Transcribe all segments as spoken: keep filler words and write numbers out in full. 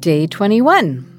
Day twenty-one.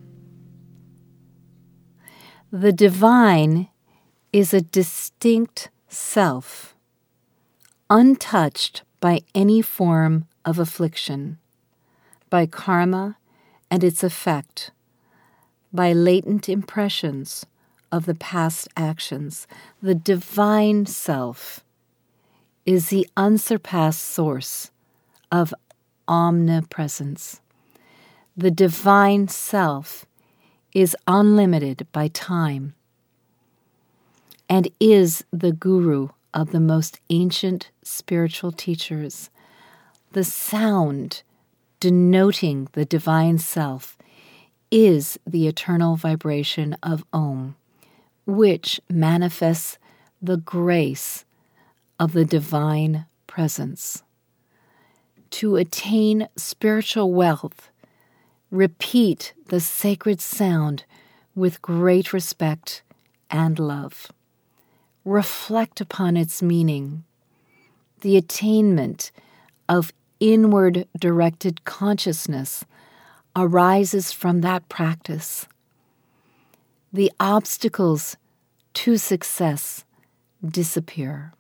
The divine is a distinct self, untouched by any form of affliction, by karma and its effect, by latent impressions of the past actions. The divine self is the unsurpassed source of omnipresence. The divine self is unlimited by time and is the guru of the most ancient spiritual teachers. The sound denoting the divine self is the eternal vibration of Om, which manifests the grace of the divine presence. To attain spiritual wealth, repeat the sacred sound with great respect and love. Reflect upon its meaning. The attainment of inward-directed consciousness arises from that practice. The obstacles to success disappear.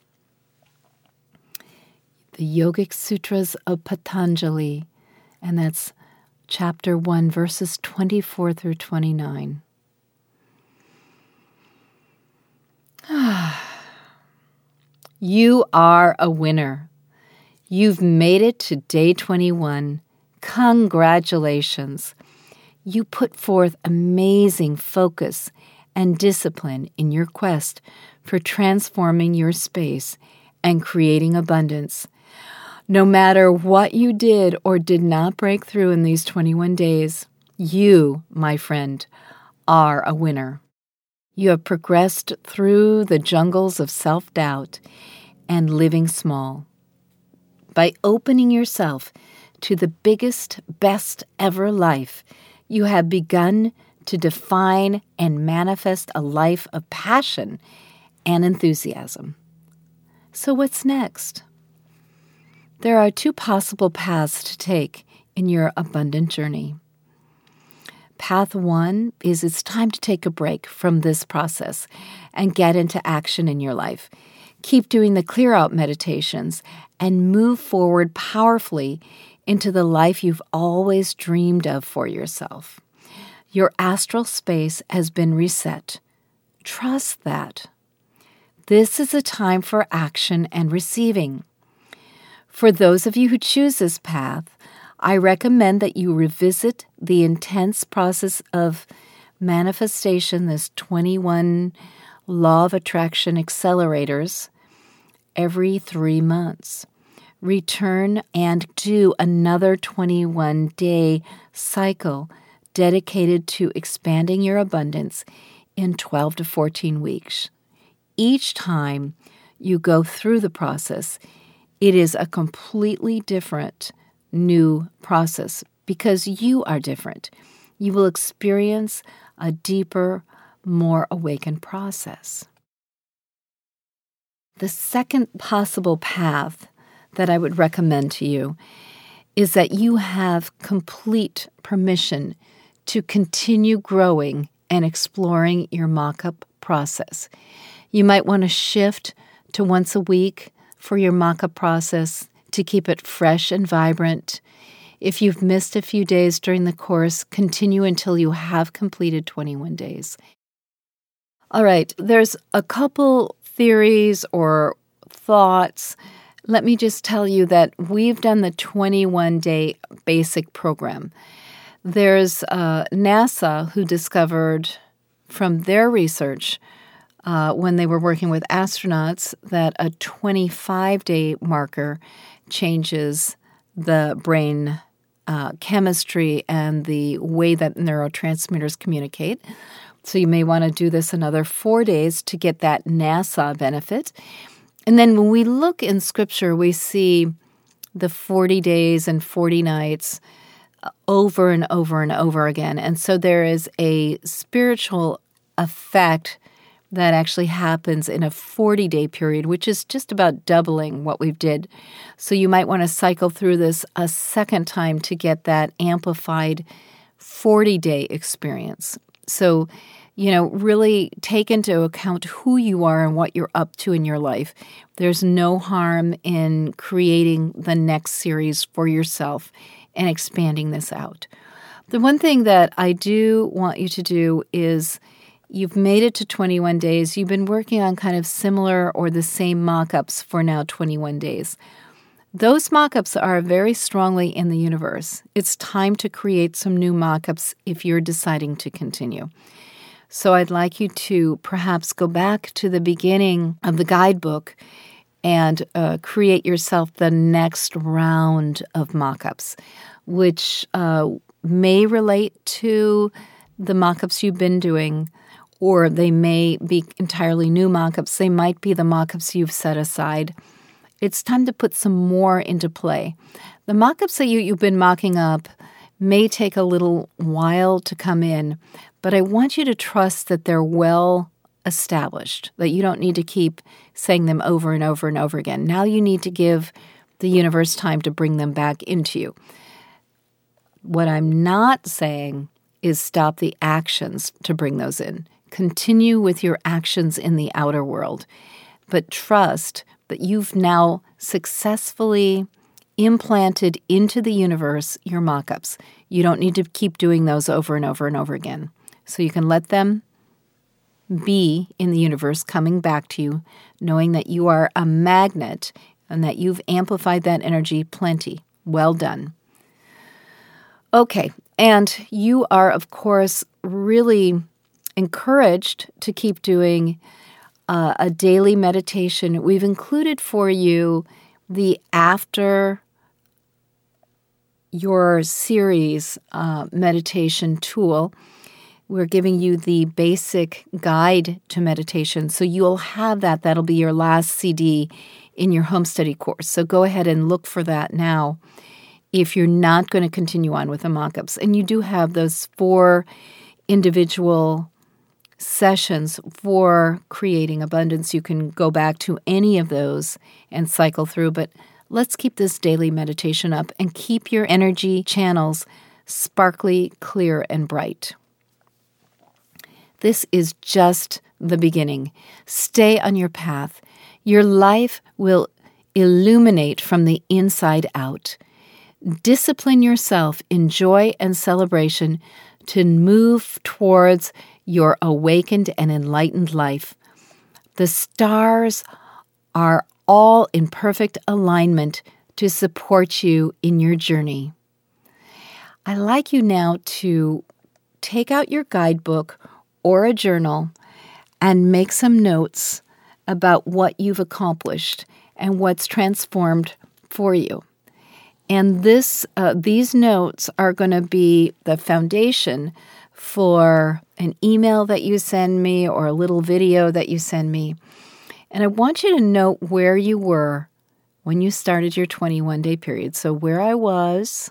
The Yogic Sutras of Patanjali, and that's chapter one, verses twenty-four through twenty-nine. You are a winner. You've made it to day twenty-one. Congratulations. You put forth amazing focus and discipline in your quest for transforming your space and creating abundance. No matter what you did or did not break through in these twenty-one days, you, my friend, are a winner. You have progressed through the jungles of self-doubt and living small. By opening yourself to the biggest, best ever life, you have begun to define and manifest a life of passion and enthusiasm. So what's next? There are two possible paths to take in your abundant journey. Path one is it's time to take a break from this process and get into action in your life. Keep doing the clear out meditations and move forward powerfully into the life you've always dreamed of for yourself. Your astral space has been reset. Trust that. This is a time for action and receiving. For those of you who choose this path, I recommend that you revisit the intense process of manifestation, this twenty-one Law of Attraction accelerators, every three months. Return and do another twenty-one day cycle dedicated to expanding your abundance in twelve to fourteen weeks. Each time you go through the process, it is a completely different new process because you are different. You will experience a deeper, more awakened process. The second possible path that I would recommend to you is that you have complete permission to continue growing and exploring your mock-up process. You might want to shift to once a week for your mock-up process to keep it fresh and vibrant. If you've missed a few days during the course, continue until you have completed twenty-one days. All right, there's a couple theories or thoughts. Let me just tell you that we've done the twenty-one day basic program. There's uh, NASA who discovered from their research uh, when they were working with astronauts that a twenty-five day marker changes the brain uh, chemistry and the way that neurotransmitters communicate. So you may want to do this another four days to get that NASA benefit. And then when we look in Scripture, we see the forty days and forty nights over and over and over again. And so there is a spiritual effect that actually happens in a forty-day period, which is just about doubling what we did. So you might want to cycle through this a second time to get that amplified forty-day experience. So, you know, really take into account who you are and what you're up to in your life. There's no harm in creating the next series for yourself and expanding this out. The one thing that I do want you to do is you've made it to twenty-one days. You've been working on kind of similar or the same mock-ups for now twenty-one days. Those mock-ups are very strongly in the universe. It's time to create some new mock-ups if you're deciding to continue. So I'd like you to perhaps go back to the beginning of the guidebook and uh, create yourself the next round of mock-ups, which uh, may relate to the mock-ups you've been doing, or they may be entirely new mock-ups. They might be the mock-ups you've set aside. It's time to put some more into play. The mock-ups that you, you've been mocking up may take a little while to come in, but I want you to trust that they're well established, that you don't need to keep saying them over and over and over again. Now you need to give the universe time to bring them back into you. What I'm not saying is stop the actions to bring those in. Continue with your actions in the outer world, but trust that you've now successfully implanted into the universe your mock-ups. You don't need to keep doing those over and over and over again. So you can let them be in the universe coming back to you, knowing that you are a magnet and that you've amplified that energy plenty. Well done. Okay, and you are, of course, really encouraged to keep doing uh, a daily meditation. We've included for you the after your series uh, meditation tool. We're giving you the basic guide to meditation. So you'll have that. That'll be your last C D in your home study course. So go ahead and look for that now if you're not going to continue on with the mock-ups. And you do have those four individual sessions for creating abundance. You can go back to any of those and cycle through. But let's keep this daily meditation up and keep your energy channels sparkly, clear, and bright. This is just the beginning. Stay on your path. Your life will illuminate from the inside out. Discipline yourself in joy and celebration to move towards your awakened and enlightened life. The stars are all in perfect alignment to support you in your journey. I'd like you now to take out your guidebook or a journal and make some notes about what you've accomplished and what's transformed for you. And this, uh, these notes are going to be the foundation for an email that you send me or a little video that you send me. And I want you to note where you were when you started your twenty-one day period. So where I was.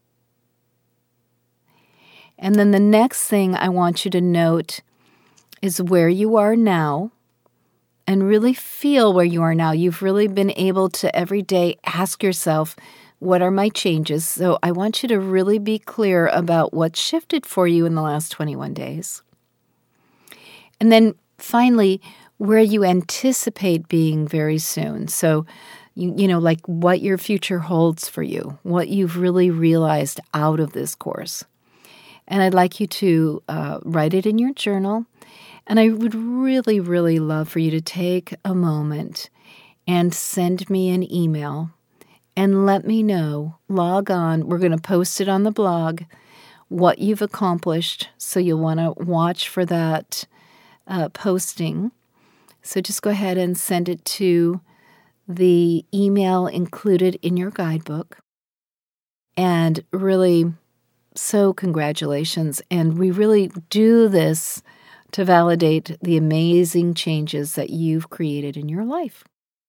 And then the next thing I want you to note is where you are now, and really feel where you are now. You've really been able to every day ask yourself, what are my changes? So I want you to really be clear about what shifted for you in the last twenty-one days. And then finally, where you anticipate being very soon. So, you, you know, like what your future holds for you, what you've really realized out of this course. And I'd like you to uh, write it in your journal. And I would really, really love for you to take a moment and send me an email and let me know. Log on. We're going to post it on the blog, what you've accomplished. So you'll want to watch for that uh, posting. So just go ahead and send it to the email included in your guidebook. And really, so congratulations. And we really do this to validate the amazing changes that you've created in your life.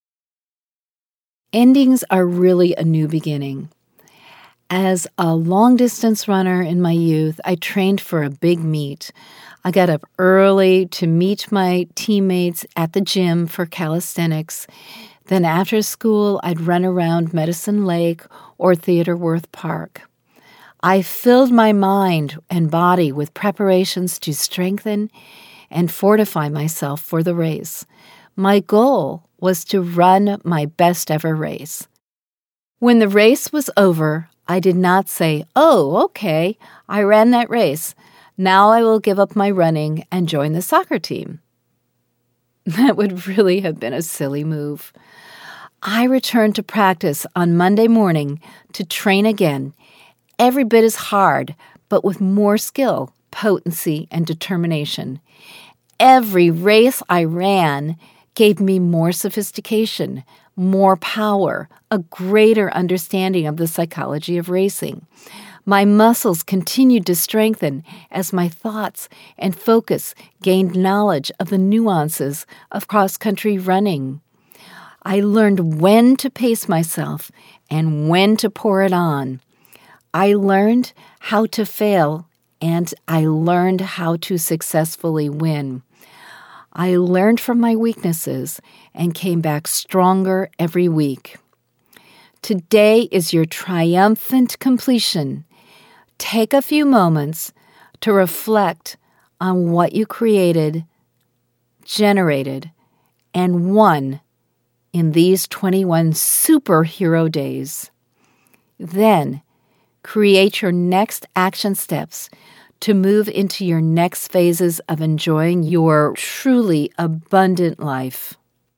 Endings are really a new beginning. As a long-distance runner in my youth, I trained for a big meet. I got up early to meet my teammates at the gym for calisthenics. Then after school, I'd run around Medicine Lake or Theodore Wirth Park. I filled my mind and body with preparations to strengthen and fortify myself for the race. My goal was to run my best ever race. When the race was over, I did not say, "Oh, okay, I ran that race. Now I will give up my running and join the soccer team." That would really have been a silly move. I returned to practice on Monday morning to train again, every bit as hard, but with more skill, potency, and determination. Every race I ran gave me more sophistication, more power, a greater understanding of the psychology of racing. My muscles continued to strengthen as my thoughts and focus gained knowledge of the nuances of cross-country running. I learned when to pace myself and when to pour it on. I learned how to fail, and I learned how to successfully win. I learned from my weaknesses and came back stronger every week. Today is your triumphant completion. Take a few moments to reflect on what you created, generated, and won in these twenty-one superhero days. Then, create your next action steps to move into your next phases of enjoying your truly abundant life.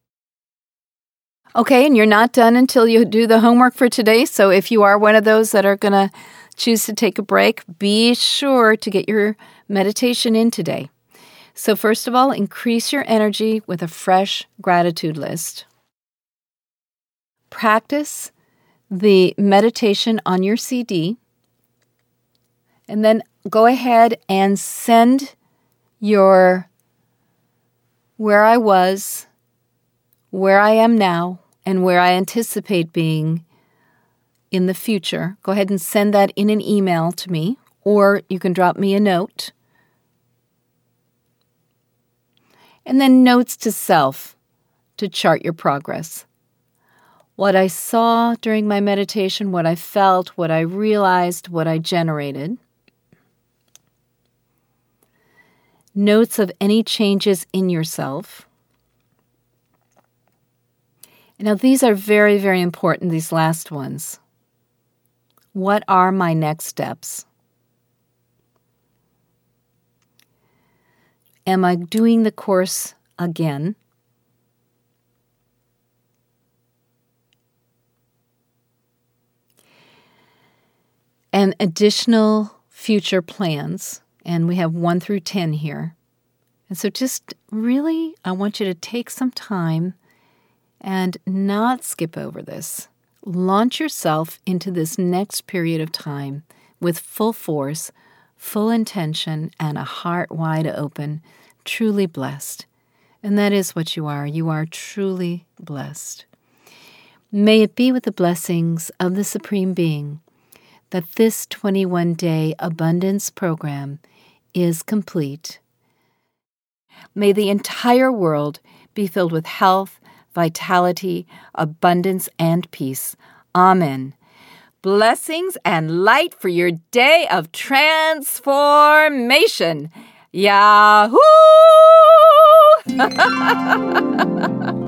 Okay, and you're not done until you do the homework for today, so if you are one of those that are going to choose to take a break, be sure to get your meditation in today. So first of all, increase your energy with a fresh gratitude list. Practice the meditation on your C D. And then go ahead and send your where I was, where I am now, and where I anticipate being in the future. Go ahead and send that in an email to me, or you can drop me a note. And then notes to self to chart your progress. What I saw during my meditation, what I felt, what I realized, what I generated. Notes of any changes in yourself. Now, these are very, very important, these last ones. What are my next steps? Am I doing the course again? And additional future plans. And we have one through ten here. And so just really, I want you to take some time and not skip over this. Launch yourself into this next period of time with full force, full intention, and a heart wide open, truly blessed. And that is what you are. You are truly blessed. May it be with the blessings of the Supreme Being that this twenty-one day abundance program is complete. May the entire world be filled with health, vitality, abundance, and peace. Amen. Blessings and light for your day of transformation. Yahoo!